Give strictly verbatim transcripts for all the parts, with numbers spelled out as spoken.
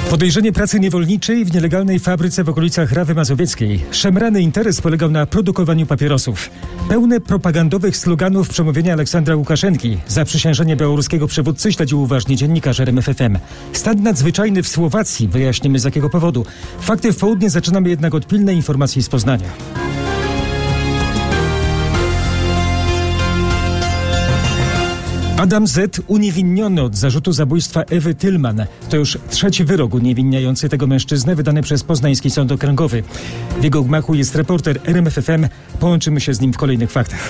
Podejrzenie pracy niewolniczej w nielegalnej fabryce w okolicach Rawy Mazowieckiej. Szemrany interes polegał na produkowaniu papierosów. Pełne propagandowych sloganów przemówienia Aleksandra Łukaszenki. Zaprzysiężenie białoruskiego przywódcy śledził uważnie dziennikarz R M F F M. Stan nadzwyczajny w Słowacji. Wyjaśnimy z jakiego powodu. Fakty w południe zaczynamy jednak od pilnej informacji z Poznania. Adam Z. uniewinniony od zarzutu zabójstwa Ewy Tylman. To już trzeci wyrok uniewinniający tego mężczyznę wydany przez Poznański Sąd Okręgowy. W jego gmachu jest reporter R M F F M. Połączymy się z nim w kolejnych faktach.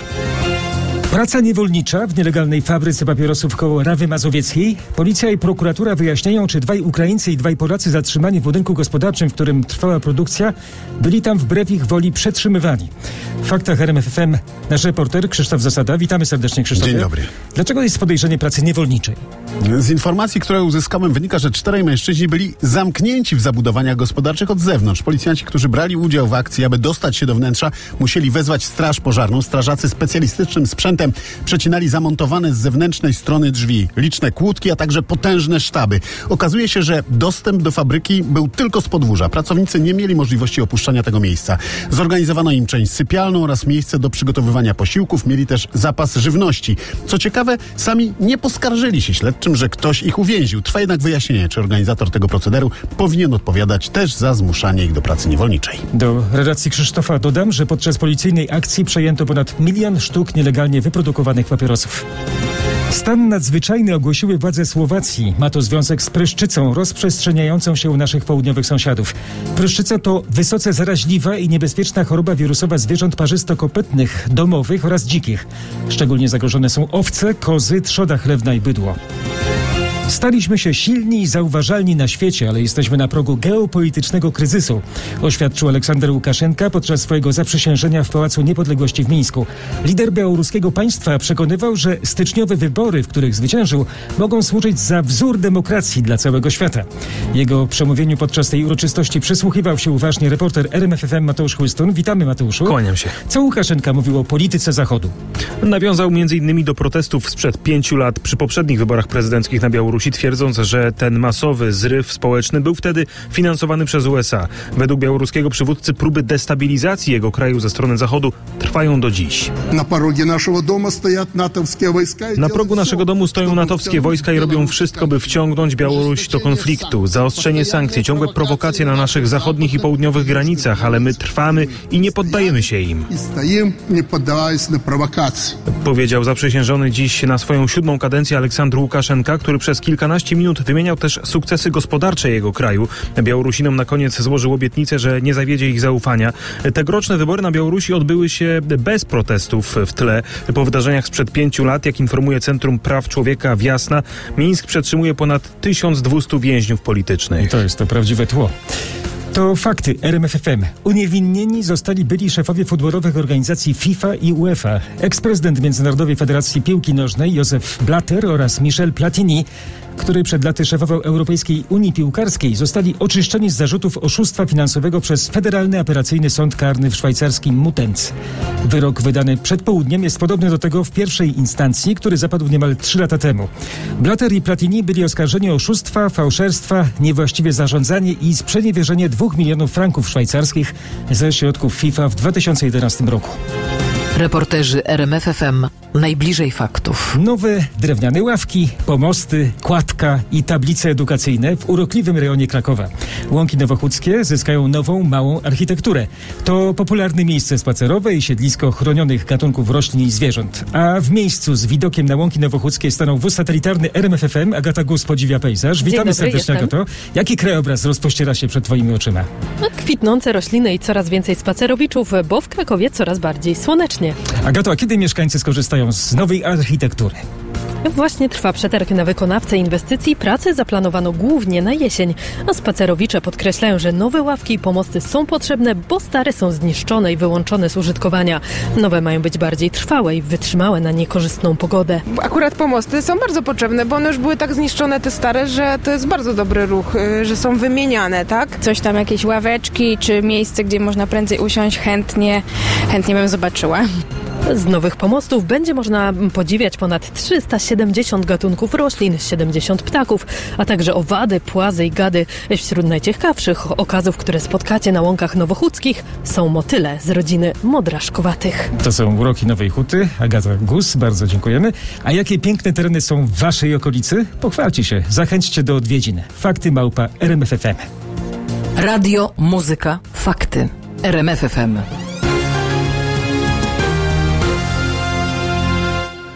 Praca niewolnicza w nielegalnej fabryce papierosów koło Rawy Mazowieckiej. Policja i prokuratura wyjaśniają, czy dwaj Ukraińcy i dwaj Polacy zatrzymani w budynku gospodarczym, w którym trwała produkcja, byli tam wbrew ich woli przetrzymywani. W faktach R M F F M nasz reporter Krzysztof Zasada. Witamy serdecznie, Krzysztofie. Dzień dobry. Dlaczego jest podejrzenie pracy niewolniczej? Z informacji, które uzyskałem, wynika, że czterej mężczyźni byli zamknięci w zabudowaniach gospodarczych od zewnątrz. Policjanci, którzy brali udział w akcji, aby dostać się do wnętrza, musieli wezwać straż pożarną. Strażacy specjalistycznym sprzętem przecinali zamontowane z zewnętrznej strony drzwi, liczne kłódki, a także potężne sztaby. Okazuje się, że dostęp do fabryki był tylko z podwórza. Pracownicy nie mieli możliwości opuszczania tego miejsca. Zorganizowano im część sypialną oraz miejsce do przygotowywania posiłków. Mieli też zapas żywności. Co ciekawe, sami nie poskarżyli się śledczym, że ktoś ich uwięził. Trwa jednak wyjaśnienie, czy organizator tego procederu powinien odpowiadać też za zmuszanie ich do pracy niewolniczej. Do redakcji Krzysztofa dodam, że podczas policyjnej akcji przejęto ponad milion sztuk nielegalnie wyprodukowanych papierosów. Stan nadzwyczajny ogłosiły władze Słowacji. Ma to związek z pryszczycą rozprzestrzeniającą się u naszych południowych sąsiadów. Pryszczyca to wysoce zaraźliwa i niebezpieczna choroba wirusowa zwierząt parzystokopytnych, domowych oraz dzikich. Szczególnie zagrożone są owce, kozy, trzoda chlewna i bydło. Staliśmy się silni i zauważalni na świecie, ale jesteśmy na progu geopolitycznego kryzysu, oświadczył Aleksander Łukaszenka podczas swojego zaprzysiężenia w Pałacu Niepodległości w Mińsku. Lider białoruskiego państwa przekonywał, że styczniowe wybory, w których zwyciężył, mogą służyć za wzór demokracji dla całego świata. Jego przemówieniu podczas tej uroczystości przysłuchiwał się uważnie reporter R M F F M Mateusz Chłystun. Witamy, Mateuszu. Kłaniam się. Co Łukaszenka mówił o polityce Zachodu? Nawiązał między innymi do protestów sprzed pięciu lat przy poprzednich wyborach prezydenckich na Białorusi, twierdząc, że ten masowy zryw społeczny był wtedy finansowany przez U S A. Według białoruskiego przywódcy próby destabilizacji jego kraju ze strony Zachodu trwają do dziś. Na progu naszego domu stoją natowskie wojska. Na progu naszego domu stoją natowskie wojska i robią wszystko, by wciągnąć Białoruś do konfliktu. Zaostrzenie sankcji, ciągłe prowokacje na naszych zachodnich i południowych granicach, ale my trwamy i nie poddajemy się im. I stoimy, nie poddając na prowokacje. Powiedział zaprzysiężony dziś na swoją siódmą kadencję Aleksandr Łukaszenka, który przez kilkanaście minut wymieniał też sukcesy gospodarcze jego kraju. Białorusinom na koniec złożył obietnicę, że nie zawiedzie ich zaufania. Tegoroczne wybory na Białorusi odbyły się bez protestów w tle. Po wydarzeniach sprzed pięciu lat, jak informuje Centrum Praw Człowieka Wiasna, Mińsk przetrzymuje ponad tysiąc dwieście więźniów politycznych. I to jest to prawdziwe tło. To fakty R M F F M. Uniewinnieni zostali byli szefowie futbolowych organizacji FIFA i UEFA. Eksprezydent Międzynarodowej Federacji Piłki Nożnej Josef Blatter oraz Michel Platini, który przed laty szefował Europejskiej Unii Piłkarskiej, zostali oczyszczeni z zarzutów oszustwa finansowego przez Federalny Apelacyjny Sąd Karny w szwajcarskim Mutenz. Wyrok wydany przed południem jest podobny do tego w pierwszej instancji, który zapadł niemal trzy lata temu. Blatter i Platini byli oskarżeni o oszustwa, fałszerstwa, niewłaściwe zarządzanie i sprzeniewierzenie dwóch milionów franków szwajcarskich ze środków FIFA w dwa tysiące jedenastym roku. Reporterzy R M F F M najbliżej faktów. Nowe drewniane ławki, pomosty, kładka i tablice edukacyjne w urokliwym rejonie Krakowa. Łąki Nowochódzkie zyskają nową, małą architekturę. To popularne miejsce spacerowe i siedlisko chronionych gatunków roślin i zwierząt. A w miejscu z widokiem na Łąki Nowochódzkie stanął wóz satelitarny R M F F M. Agata Gus podziwia pejzaż. Witamy dobry, serdecznie, jestem. Agato. Jaki krajobraz rozpościera się przed twoimi oczyma? No, kwitnące rośliny i coraz więcej spacerowiczów, bo w Krakowie coraz bardziej słonecznie. Agato, a kiedy mieszkańcy skorzystają z nowej architektury? Właśnie trwa przetarg na wykonawcę inwestycji. Prace zaplanowano głównie na jesień, a spacerowicze podkreślają, że nowe ławki i pomosty są potrzebne, bo stare są zniszczone i wyłączone z użytkowania. Nowe mają być bardziej trwałe i wytrzymałe na niekorzystną pogodę. Akurat pomosty są bardzo potrzebne, bo one już były tak zniszczone, te stare, że to jest bardzo dobry ruch, że są wymieniane, tak? Coś tam, jakieś ławeczki, czy miejsce, gdzie można prędzej usiąść, chętnie, chętnie bym zobaczyła. Z nowych pomostów będzie można podziwiać ponad trzysta siedemdziesiąt gatunków roślin, siedemdziesiąt ptaków, a także owady, płazy i gady. Wśród najciekawszych okazów, które spotkacie na łąkach nowochódzkich, są motyle z rodziny modraszkowatych. To są uroki Nowej Huty. Agata Gus, bardzo dziękujemy. A jakie piękne tereny są w waszej okolicy? Pochwalcie się, zachęćcie do odwiedzin. Fakty małpa R M F F M. Radio, muzyka, fakty. R M F F M.